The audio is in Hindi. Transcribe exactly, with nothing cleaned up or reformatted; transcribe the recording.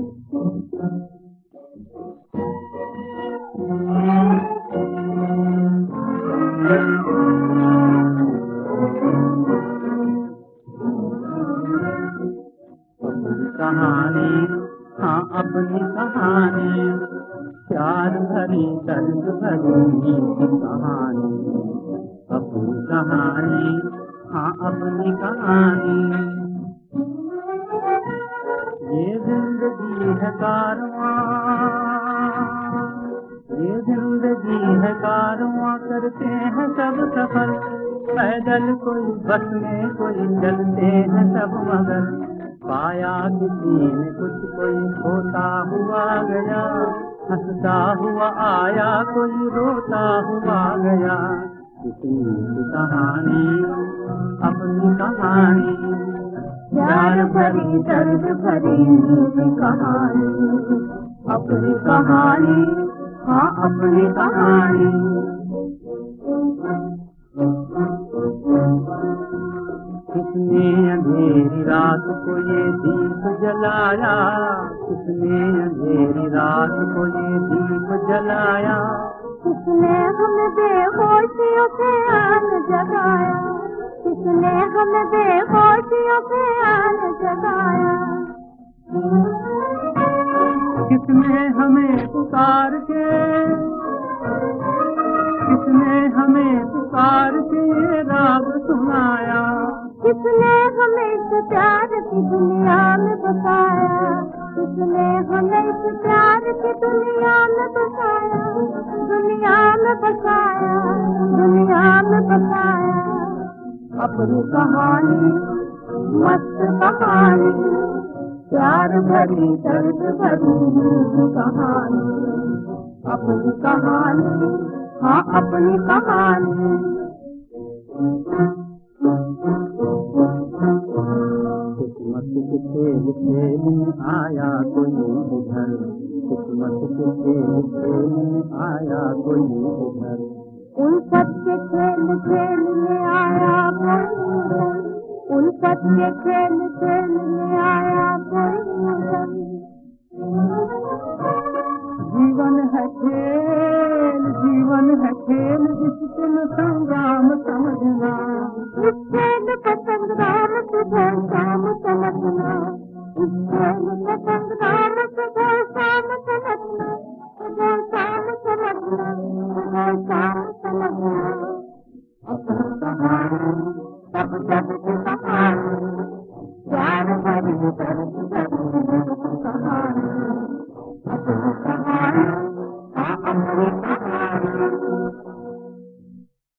कहानी, हाँ अपनी कहानी, प्यार भरी दर्द भरी मीठी कहानी। अपनी कहानी, हाँ अपनी कहानी। ये जिंदगी है कारवां, ये जिंदगी है कारवां, करते हैं सब सफर। पैदल कोई बस में, कोई चलते हैं सब मगर। पाया किसी ने कुछ, कोई खोता हुआ गया, हंसता हुआ आया, कोई रोता हुआ गया। किसी कहानी, अपनी कहानी, प्यार भरी दर्द भरी मीठी कहानी। अपनी कहानी, हाँ अपनी कहानी। किसने अंधेरी रात को ये दीप जलाया, किसने अंधेरी रात को ये दीप जलाया। किसने हमें बेहोशियों से आन जगाया, किसने हमें बेहोशियों से आन जगाया। किसने हमें पुकार के, किसने हमें पुकार के ये राग सुनाया। किसने हमें इस प्यार की दुनिया में बसाया, किसने हमें इस प्यार की दुनिया में बसाया, दुनिया में बसाया, दुनिया में बसाया। अपनी कहानी, मस्त कहानी, प्यार भरी दर्द भरी मीठी कहानी। अपनी कहानी, हाँ अपनी कहानी। किस्मत के खेल खेल में आया कोई उधर, किस्मत के खेल खेल में आया कोई उधर। उल्फत के खेल खेल में आया कोई उधर, उल्फत के खेल खेल में आया कोई उधर। जीवन है खेल, जीवन है खेल, जिसके न संग्राम समझना। इस खेल का संग्राम सुबह शाम समझना, इस खेल का संग्राम सुबह शाम समझना, सुबह शाम समझना, सुबह शाम समझना। अपनी कहानी, सब जग की कहानी, प्यार भरी दर्द भरी कहानी। अपनी कहानी, हाँ अपनी कहानी।